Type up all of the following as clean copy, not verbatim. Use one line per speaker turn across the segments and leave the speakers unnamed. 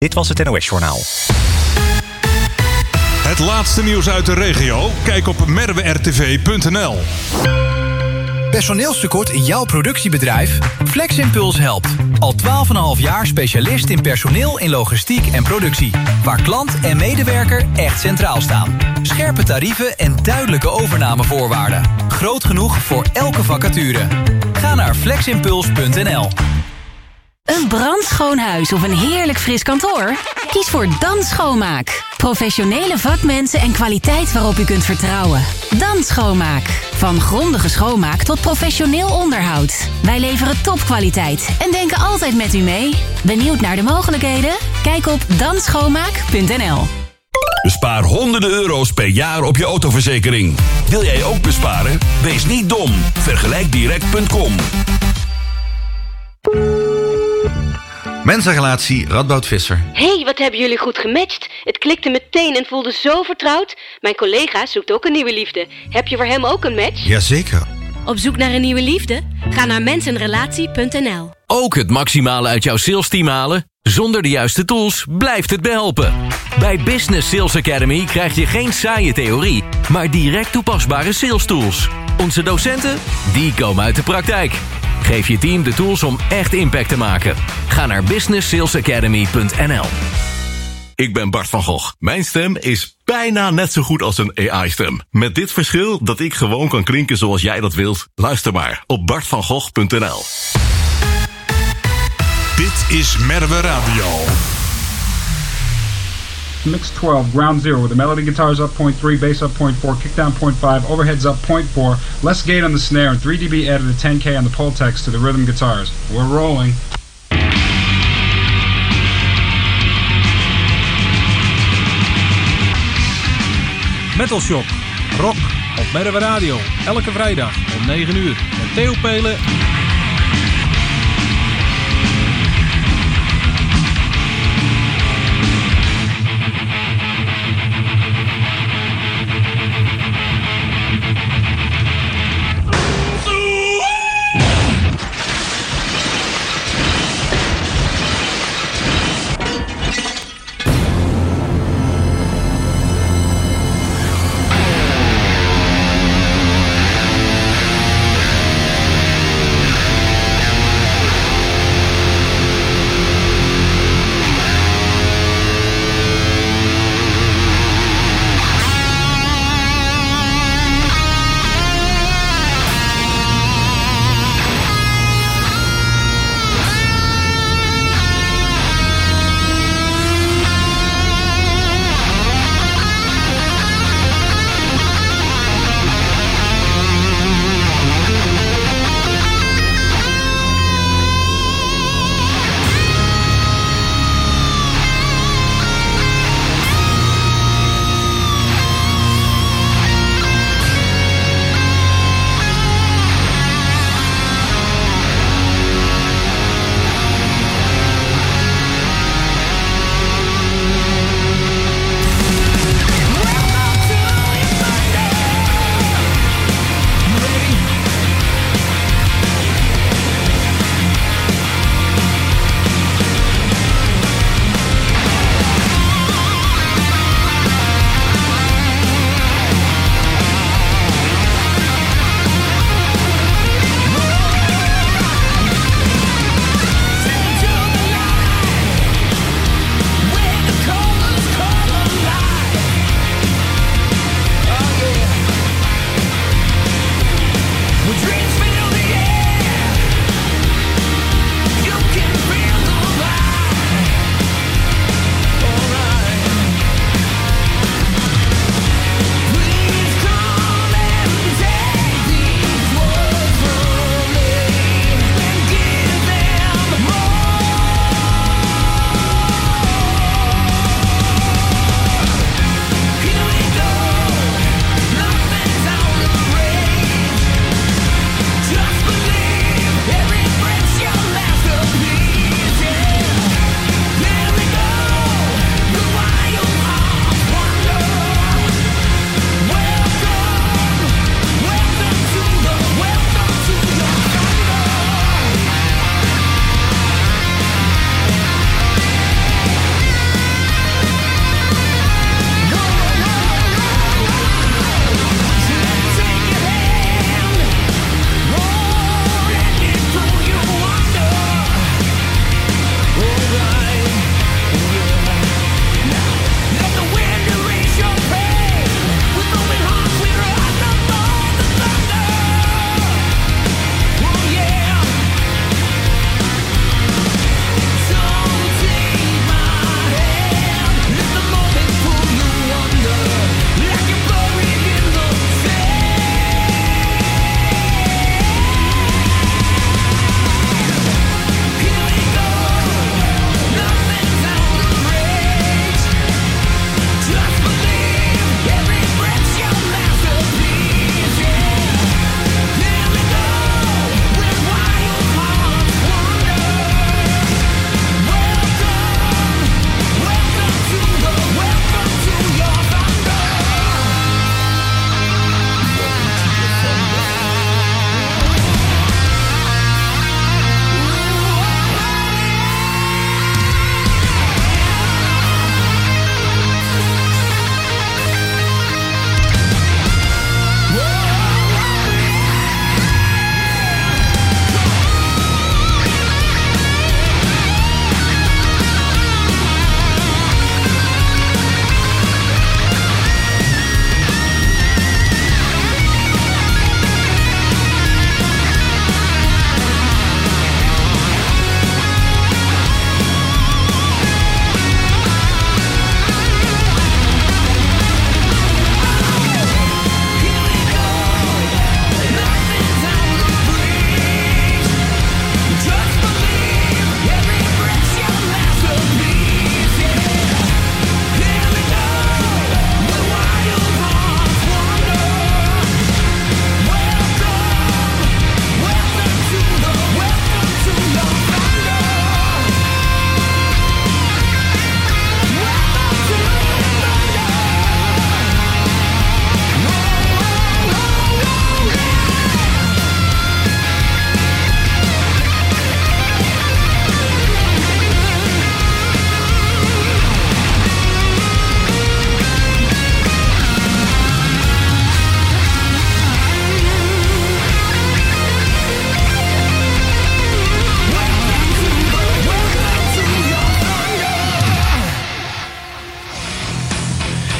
Dit was het NOS Journaal.
Het laatste nieuws uit de regio? Kijk op merwertv.nl.
Personeelstekort in jouw productiebedrijf? FlexImpuls helpt. Al 12,5 jaar specialist in personeel in logistiek en productie. Waar klant en medewerker echt centraal staan. Scherpe tarieven en duidelijke overnamevoorwaarden. Groot genoeg voor elke vacature. Ga naar fleximpuls.nl.
Een brandschoon huis of een heerlijk fris kantoor? Kies voor Dan Schoonmaak. Professionele vakmensen en kwaliteit waarop u kunt vertrouwen. Dan Schoonmaak. Van grondige schoonmaak tot professioneel onderhoud. Wij leveren topkwaliteit en denken altijd met u mee. Benieuwd naar de mogelijkheden? Kijk op danschoonmaak.nl.
Bespaar honderden euro's per jaar op je autoverzekering. Wil jij ook besparen? Wees niet dom. Vergelijkdirect.com.
Mensenrelatie Radboud Visser.
Hey, wat hebben jullie goed gematcht. Het klikte meteen en voelde zo vertrouwd. Mijn collega zoekt ook een nieuwe liefde. Heb je voor hem ook een match?
Jazeker.
Op zoek naar een nieuwe liefde? Ga naar mensenrelatie.nl.
Ook het maximale uit jouw salesteam halen? Zonder de juiste tools blijft het behelpen. Bij Business Sales Academy krijg je geen saaie theorie, maar direct toepasbare sales tools. Onze docenten, die komen uit de praktijk. Geef je team de tools om echt impact te maken. Ga naar businesssalesacademy.nl.
Ik ben Bart van Gogh. Mijn stem is bijna net zo goed als een AI-stem. Met dit verschil dat ik gewoon kan klinken zoals jij dat wilt. Luister maar op bartvangogh.nl.
Dit is Merwe Radio.
Mix 12, ground 0, the melody guitars up 0.3, bass up 0.4, kickdown 0.5, overheads up 0.4, less gate on the snare, and 3 dB added a 10K on the Pultex to the rhythm guitars. We're rolling.
Metal Shop, rock op Merwe Radio, elke vrijdag om 9 uur met Theo Pelen.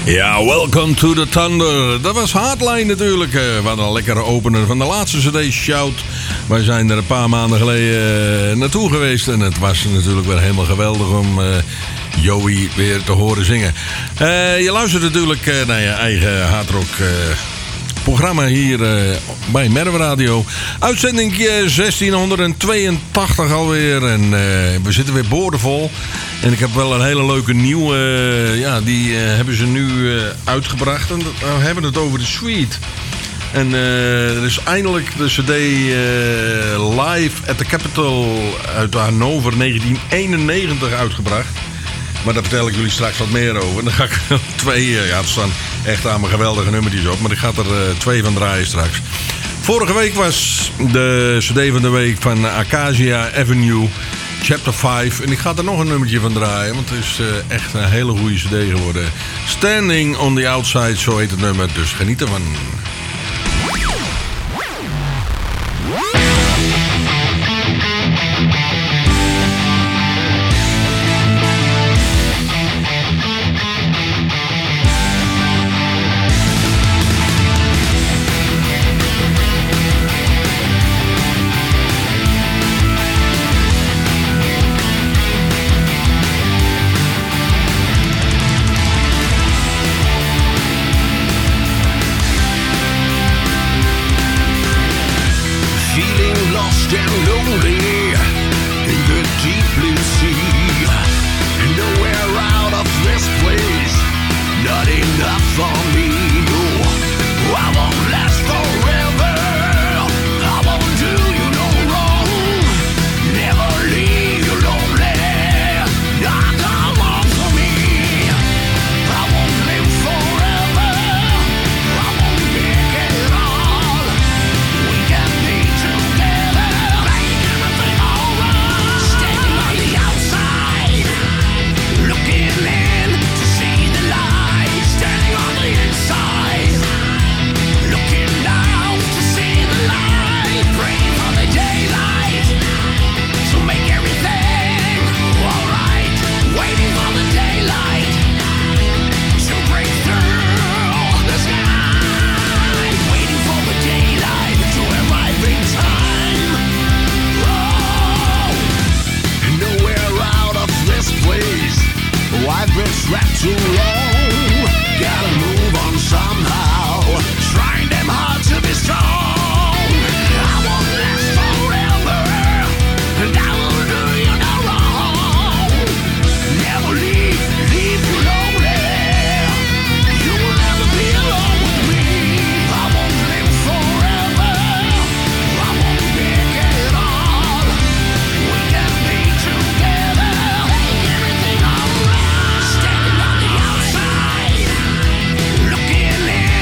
Ja, Welcome to the Thunder. Dat was Hardline natuurlijk. We hadden een lekkere opener van de laatste CD, Shout. Wij zijn er een paar maanden geleden naartoe geweest. En het was natuurlijk weer helemaal geweldig om Joey weer te horen zingen. Je luistert natuurlijk naar je eigen hardrock programma hier bij Merwe Radio. Uitzending 1682 alweer. En we zitten weer boordevol. En ik heb wel een hele leuke nieuwe. Die hebben ze nu uitgebracht. En we hebben het over de Suite. En er is eindelijk de CD Live at the Capitol uit Hannover 1991 uitgebracht. Maar daar vertel ik jullie straks wat meer over. En dan ga ik twee, er staan echt aan mijn geweldige nummertjes op. Maar ik ga er 2 van draaien straks. Vorige week was de CD van de week van Acacia Avenue, Chapter 5. En ik ga er nog een nummertje van draaien. Want het is echt een hele goede CD geworden. Standing on the Outside, zo heet het nummer. Dus geniet ervan.
Looking in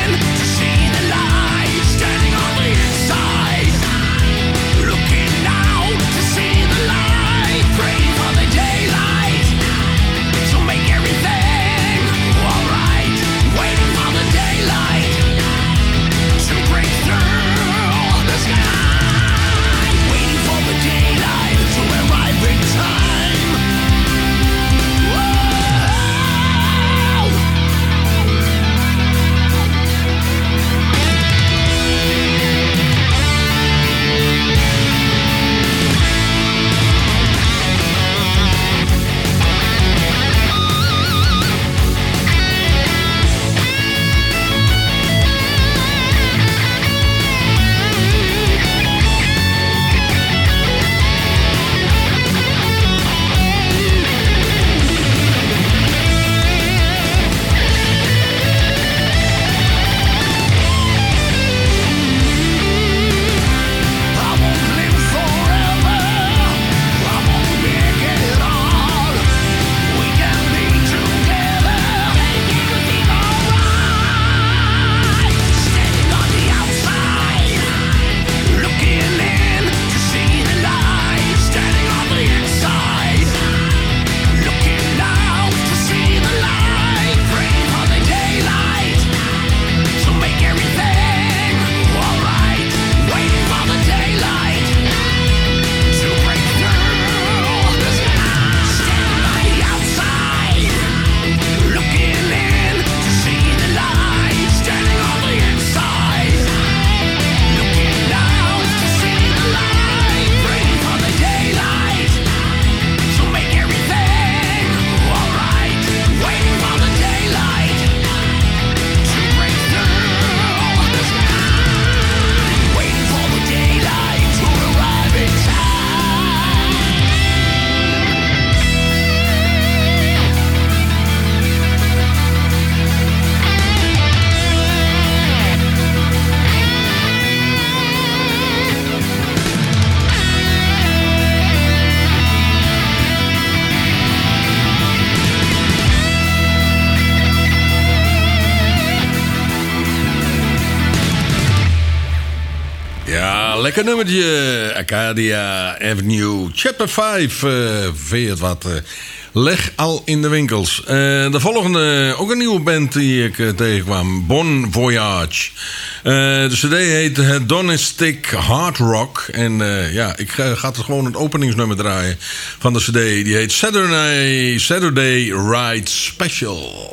lekker nummertje. Arcadia Avenue, Chapter 5. Vind je het wat? Leg al in de winkels. De volgende, ook een nieuwe band die ik tegenkwam. Bon Voyage. De cd heet Hedonistic Hard Rock. En ja, ik ga er gewoon het openingsnummer draaien van de cd. Die heet Saturday Ride Special.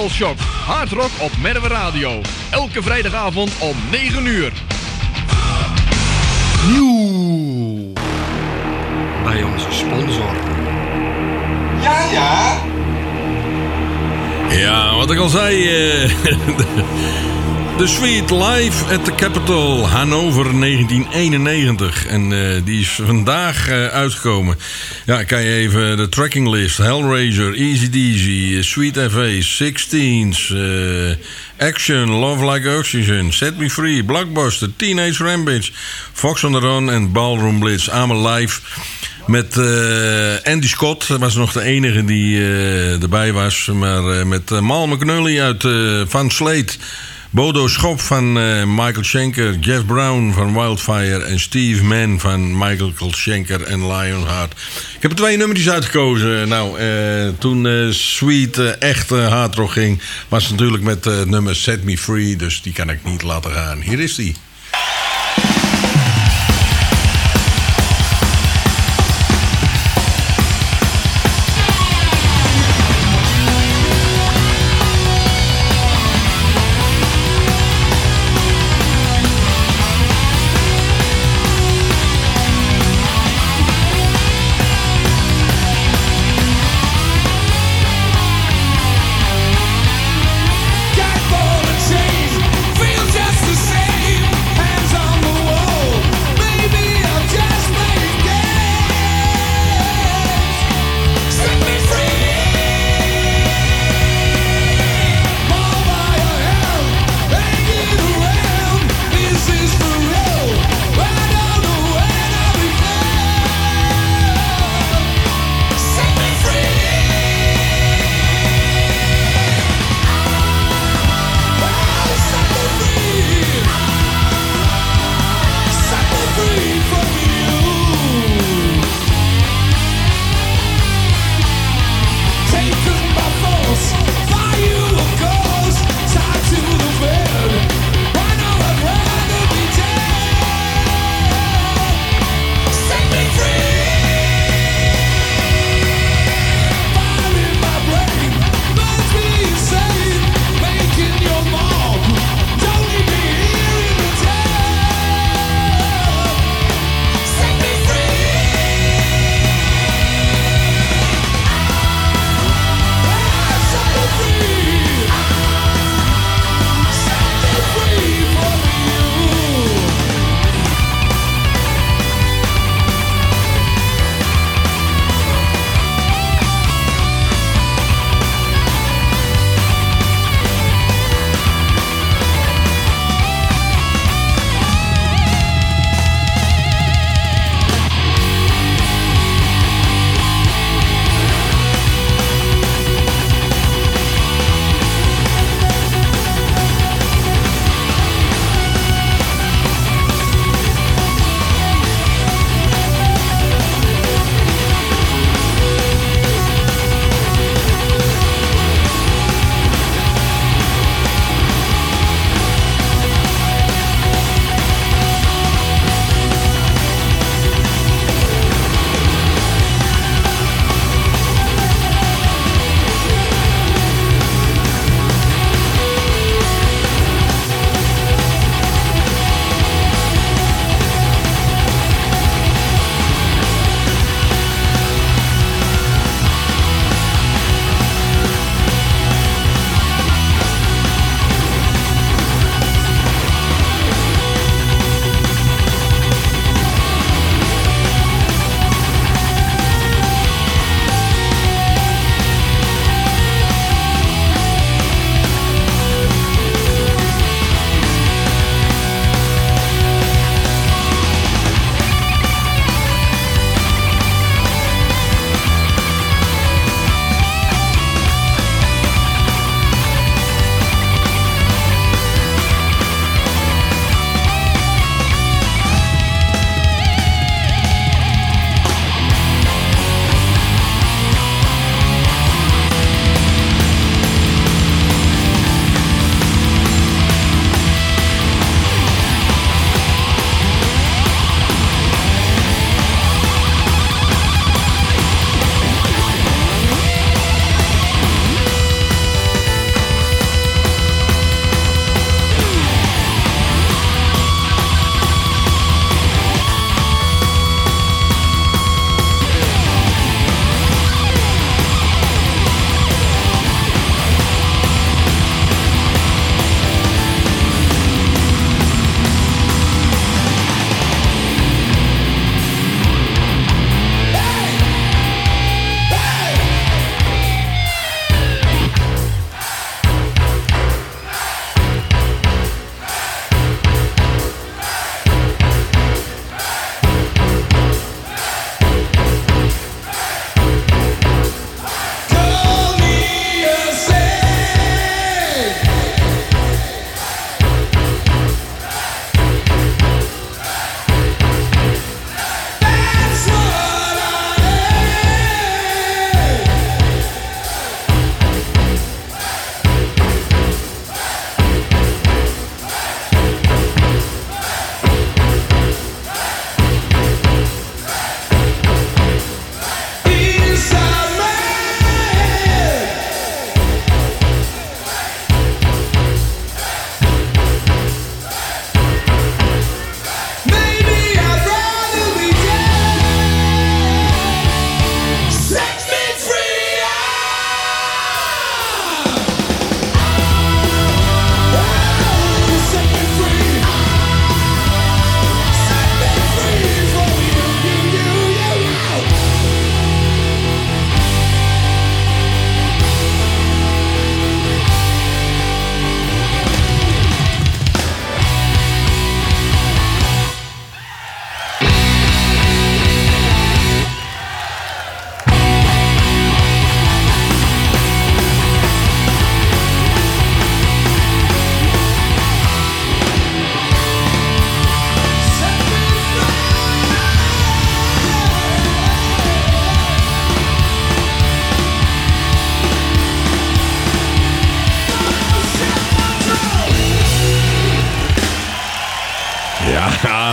Metal Shock. Hard rock op Merwe Radio. Elke vrijdagavond om 9 uur.
Nieuw bij onze sponsor.
Ja.
Ja, wat ik al zei. The Sweet live at the Capitol, Hannover 1991. En die is vandaag uitgekomen. Ja, kan je even de trackinglist. Hellraiser, Easy Deasy, Sweet FA, Sixteens, Action, Love Like Oxygen, Set Me Free, Blockbuster, Teenage Rampage, Fox on the Run en Ballroom Blitz. Allemaal live. Met Andy Scott was nog de enige die erbij was. Maar met Mal McNully uit Van Slate, Bodo Schop van Michael Schenker, Jeff Brown van Wildfire en Steve Mann van Michael Schenker en Lionheart. Ik heb er 2 nummertjes uitgekozen. Nou, toen Sweet echt hard rock ging, was het natuurlijk met het nummer Set Me Free. Dus die kan ik niet laten gaan. Hier is die.
Feel just the same.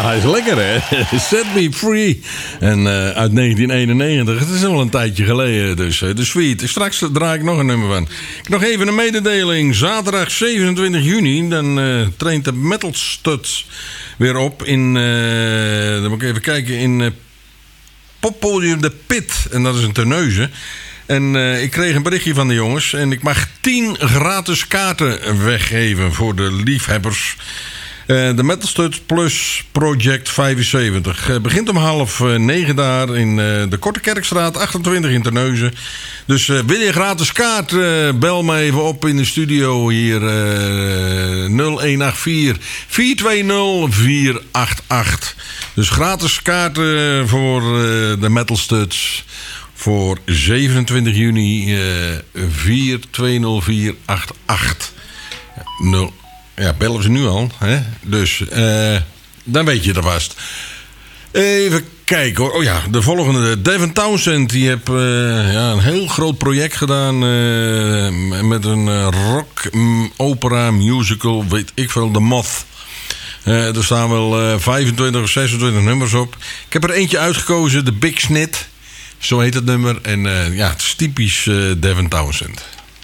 hij is lekker, hè? Set Me Free. En uit 1991. Het is al een tijdje geleden, dus de Sweet. Straks draai ik nog een nummer van. Nog even een mededeling. Zaterdag 27 juni, dan traint de Metal Studs weer op in... dan moet ik even kijken, in Poppodium de Pit. En dat is een Terneuzen. En ik kreeg een berichtje van de jongens. En ik mag 10 gratis kaarten weggeven voor de liefhebbers. De Metal Studs Plus Project 75. Begint om 8:30 daar in de Korte Kerkstraat 28 in Terneuzen. Dus wil je gratis kaart, bel me even op in de studio hier. 0184 420 488. Dus gratis kaarten voor de Metal Studs. Voor 27 juni 420488. Ja, bellen ze nu al. Hè? Dus dan weet je er vast. Even kijken hoor. Oh ja, de volgende. Devin Townsend. Die heeft een heel groot project gedaan. Met een rock, opera, musical. Weet ik veel. The Moth. Er staan wel 25 of 26 nummers op. Ik heb er eentje uitgekozen. The Big Snit. Zo heet het nummer. En het is typisch Devin Townsend.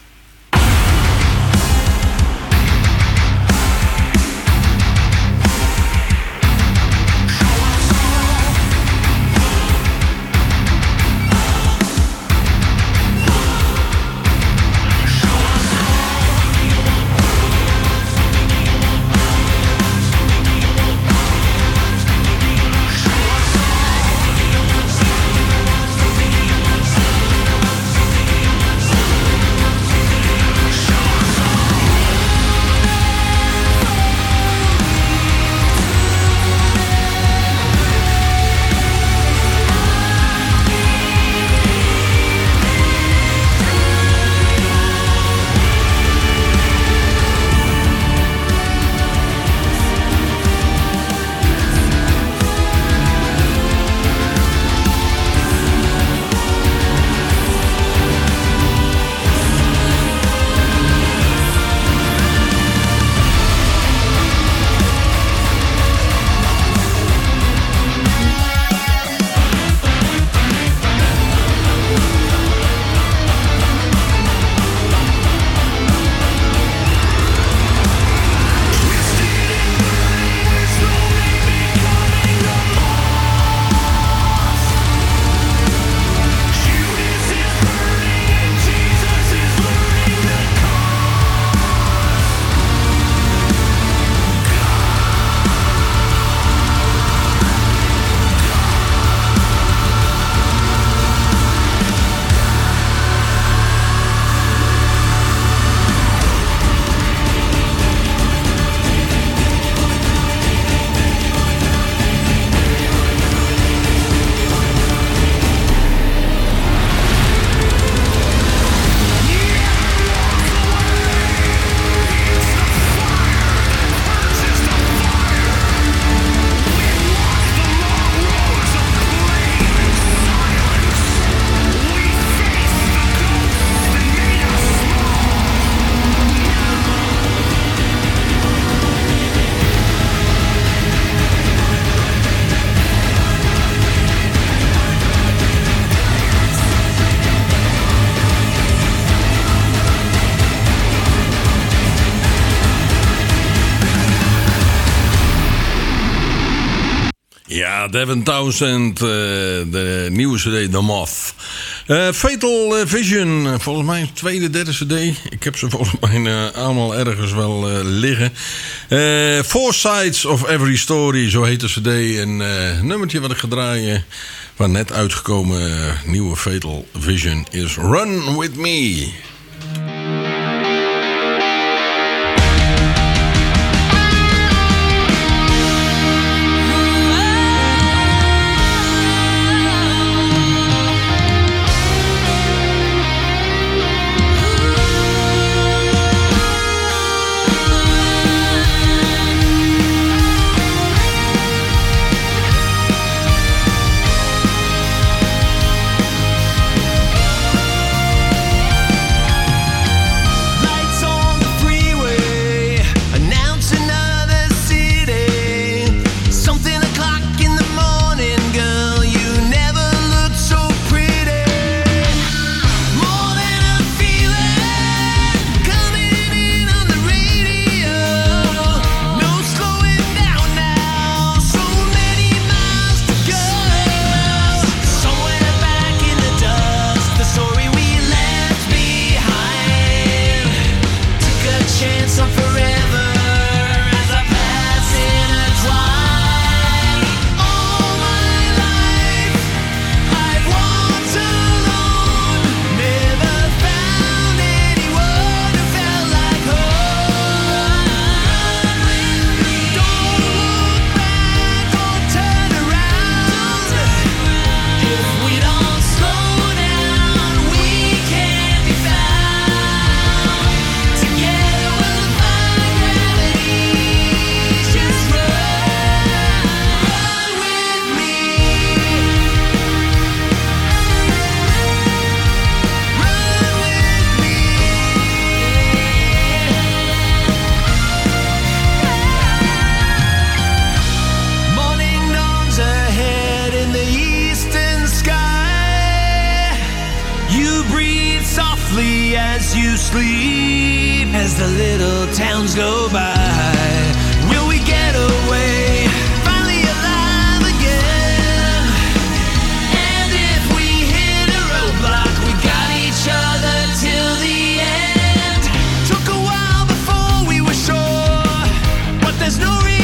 Ja, Devin Townsend, de nieuwe cd, The Moth. Fatal Vision, volgens mij tweede, derde cd. Ik heb ze volgens mij allemaal ergens wel liggen. Four Sides of Every Story, zo heet de cd. En een nummertje wat ik ga draaien, waar net uitgekomen nieuwe Fatal Vision is Run With Me.
sleep as the little towns go by. Will we get away, finally alive again? And if we hit a roadblock, we got each other till the end. Took a while before we were sure, but there's no rewind.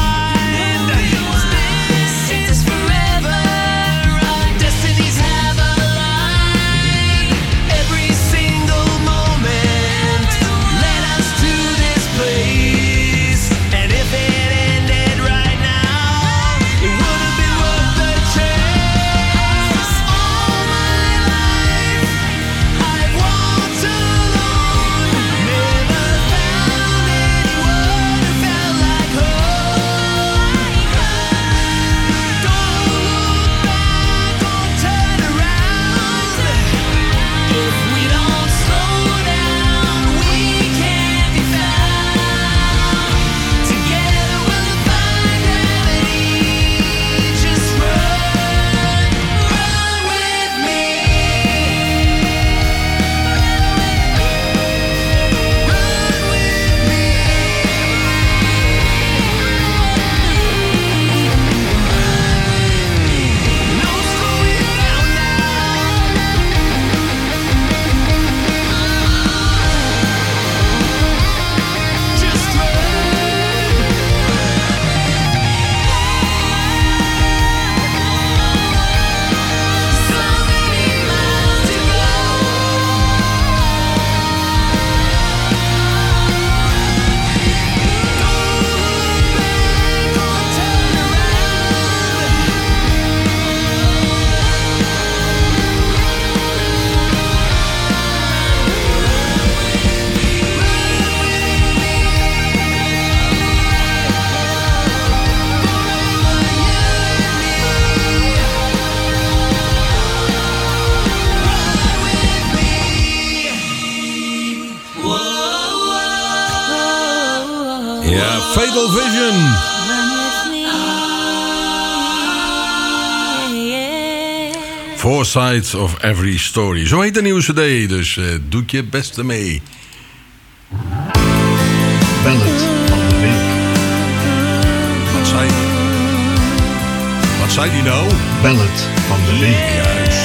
This is forever, our destinies have aligned. Every single moment led us to this place. And if it ended right now, it would have been worth the chase. All my life, I've walked alone, never found anyone who felt like home. Don't look back or turn around. If we don't slow down, we can't be found. Together we'll defy gravity. Just run with me. No slowing down now. Just so many miles to go. Don't look back or turn
Ja, Fatal Vision. Four Sides of Every Story. Zo heet de nieuwe cd, dus doe je best ermee.
Ballad van de week.
Wat zei die nou?
Ballad van de week.
Juist.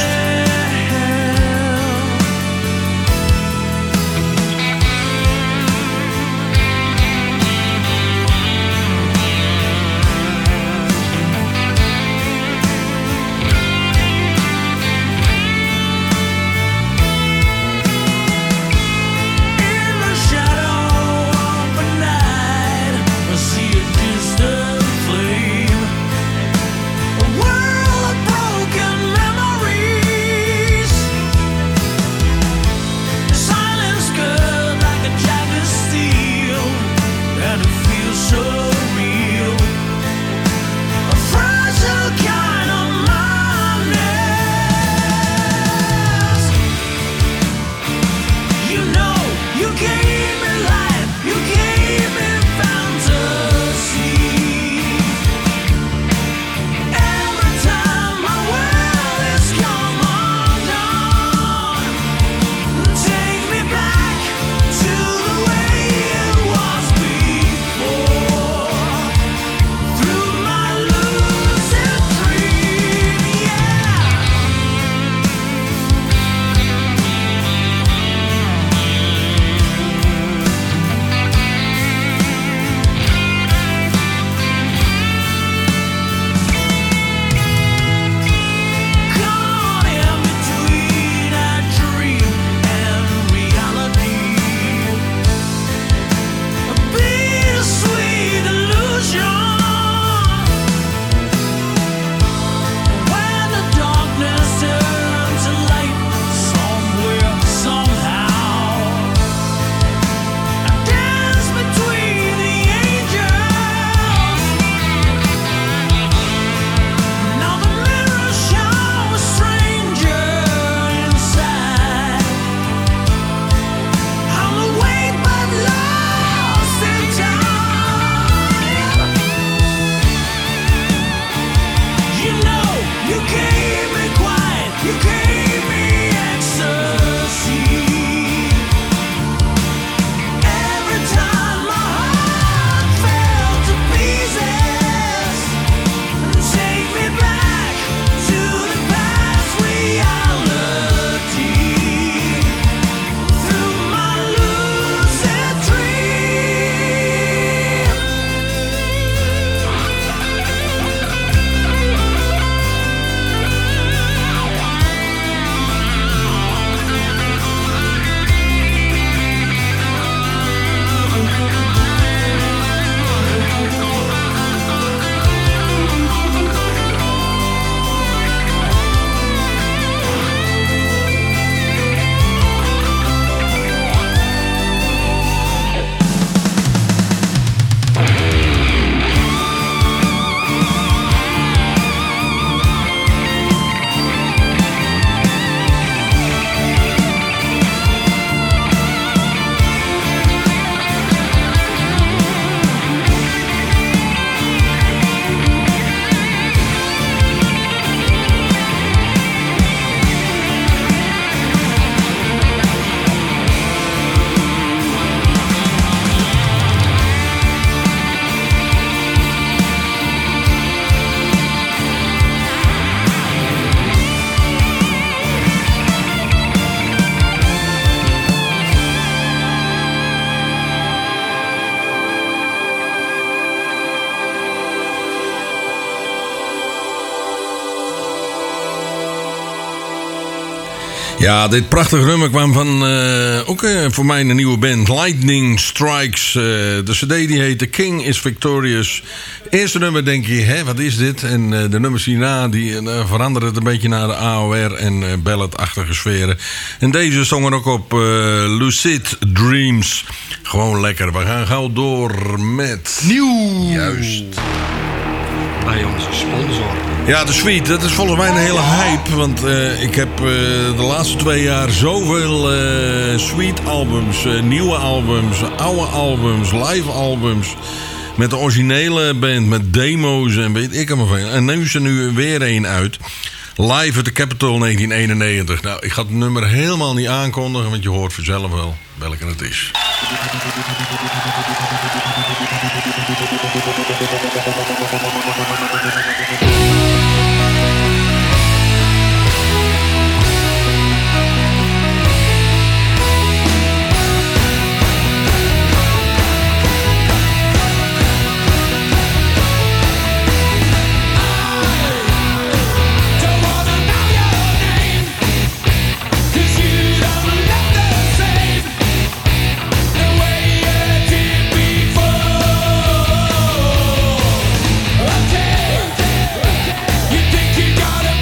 In the shadow of the night, I see a distant flame. A world of broken memories.
Ja, dit prachtige nummer kwam van ook voor mij een nieuwe band, Lightning Strikes. De cd die heet The King is Victorious. Eerste nummer denk je, hè, wat is dit? En de nummers hierna die veranderen het een beetje naar de AOR en ballad-achtige sferen. En deze zongen ook op Lucid Dreams. Gewoon lekker. We gaan gauw door met...
Nieuw!
Juist.
Bij onze sponsor.
Ja, de Sweet, dat is volgens mij een hele hype. Want ik heb de laatste 2 jaar zoveel Sweet albums, nieuwe albums, oude albums, live albums. Met de originele band, met demo's en weet ik allemaal veel. En nu is er nu weer één uit. Live at the Capitol 1991. Nou, ik ga het nummer helemaal niet aankondigen, want je hoort vanzelf wel welke het is.
You think you got it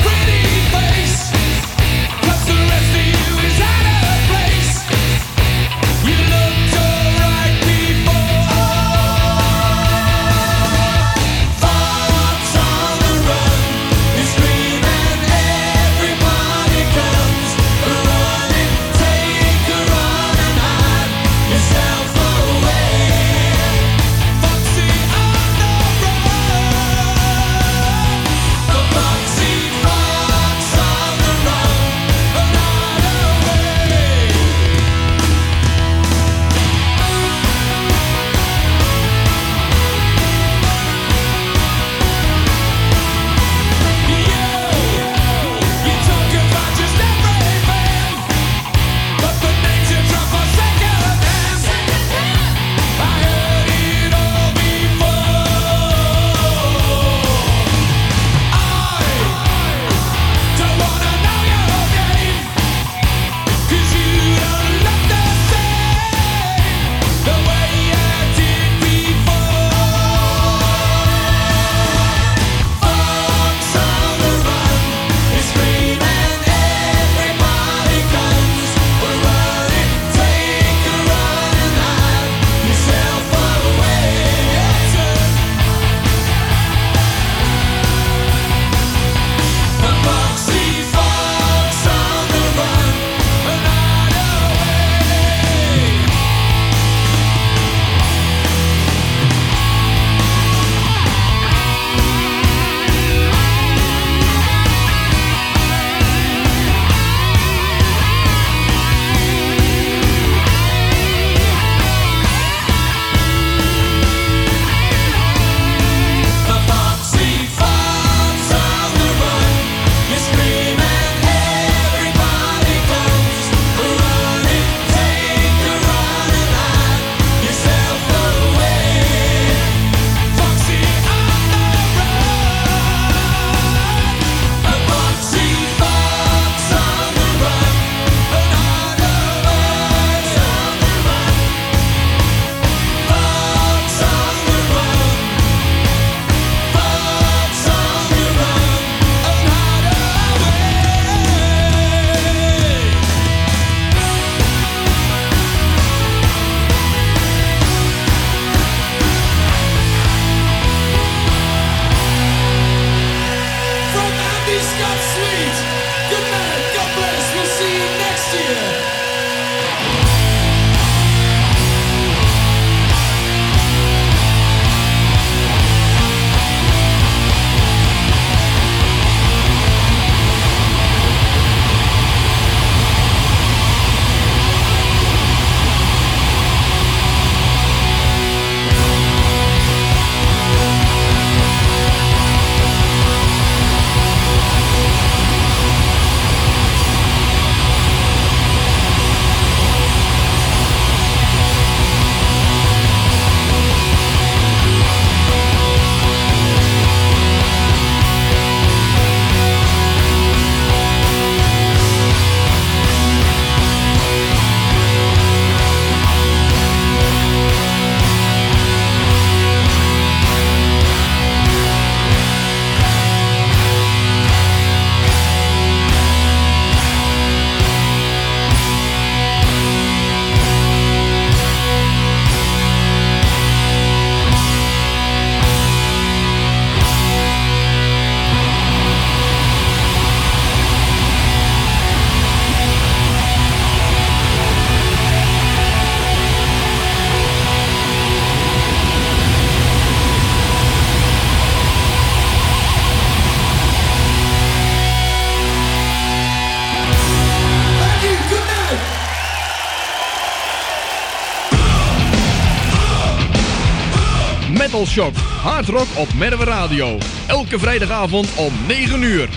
Metal Shock. Hard rock op Merwe Radio. Elke vrijdagavond om 9 uur.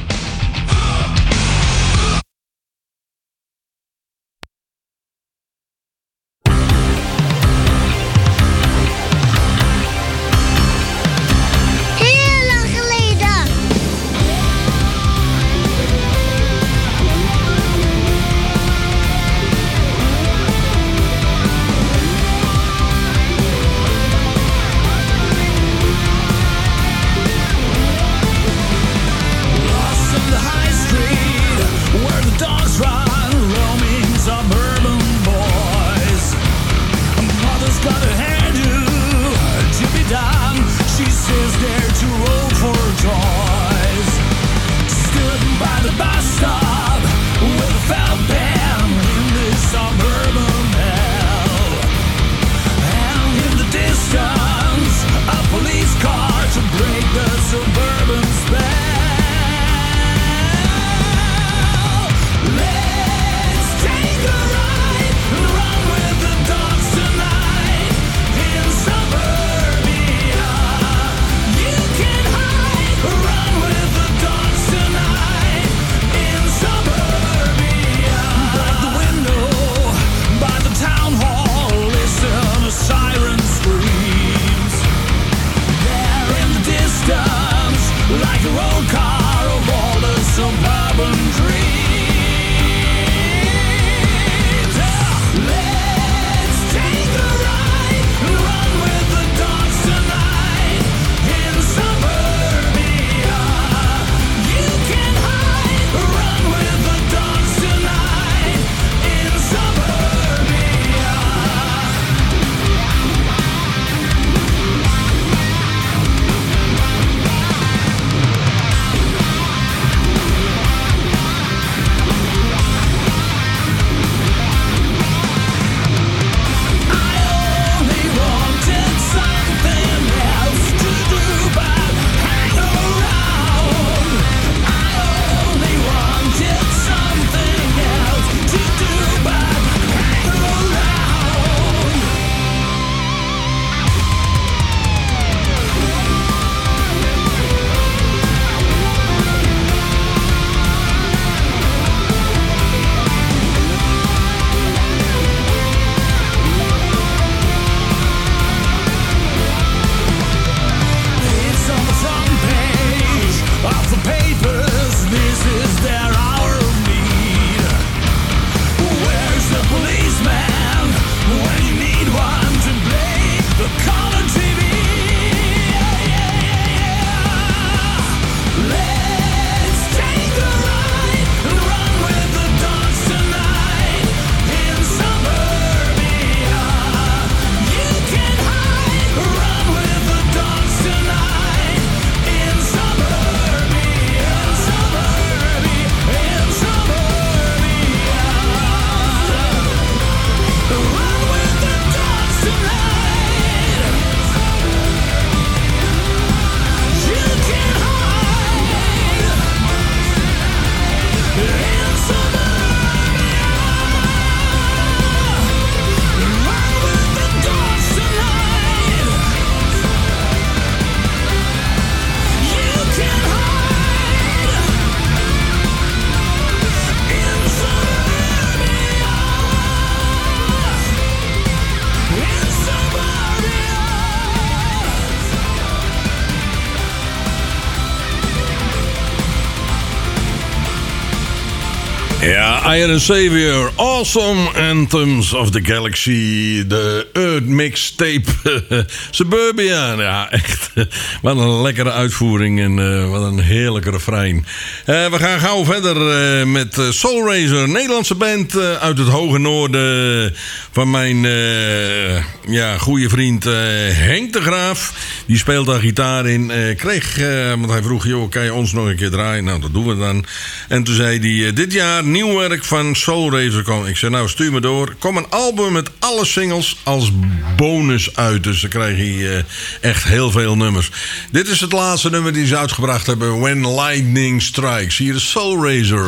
Ja, Iron Savior, Awesome Anthems of the Galaxy, de Earth Mixtape, Suburbia. Ja, echt, wat een lekkere uitvoering en wat een heerlijke refrein. We gaan gauw verder met Soulrazer, Nederlandse band uit het hoge noorden van mijn goede vriend Henk de Graaf. Die speelt daar gitaar in. Want hij vroeg, joh, kan je ons nog een keer draaien? Nou, dat doen we dan. En toen zei hij, dit jaar nieuw werk van Soulrazer komen. Ik zei, nou, stuur me door. Kom een album met alle singles als bonus uit. Dus dan krijg je echt heel veel nummers. Dit is het laatste nummer die ze uitgebracht hebben. When Lightning Strikes. Hier is Soulrazer.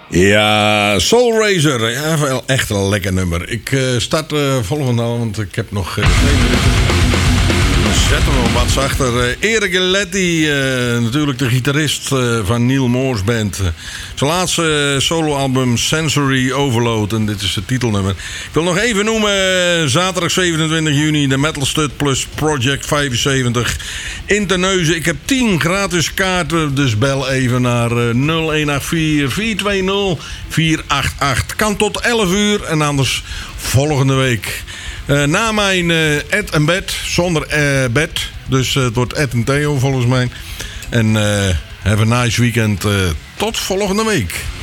Ja, Soul Racer. Ja, wel echt een lekker nummer. Ik start volgende al, want ik heb nog 2 minuten. Zet hem nog wat zachter. Erik Gilletti, natuurlijk de gitarist van Neil Moore's band. Zijn laatste soloalbum Sensory Overload. En dit is het titelnummer. Ik wil nog even noemen, zaterdag 27 juni... de Metal Stud Plus Project 75 in Terneuzen. Ik heb 10 gratis kaarten, dus bel even naar 0184 420 488. Kan tot 11 uur en anders volgende week... na mijn Ed en Bed, zonder bed. Dus het wordt Ed en Theo volgens mij. En have a nice weekend. Tot volgende week.